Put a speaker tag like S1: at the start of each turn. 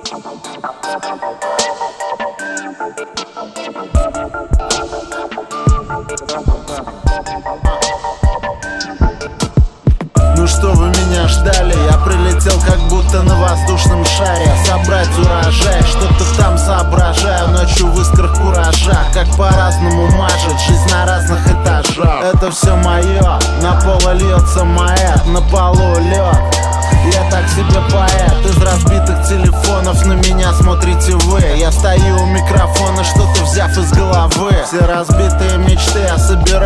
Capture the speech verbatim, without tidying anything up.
S1: Ну что вы меня ждали? Я прилетел как будто на воздушном шаре. Собрать урожай, что-то там соображаю. Ночью в искрах куража, как по-разному мажет жизнь на разных этажах. Это все мое, на полу льется маяк, на полу лед. Я так себе поэт. Из разбитых телефонов на меня смотрите вы. Я стою у микрофона, что-то взяв из головы. Все разбитые мечты я соберу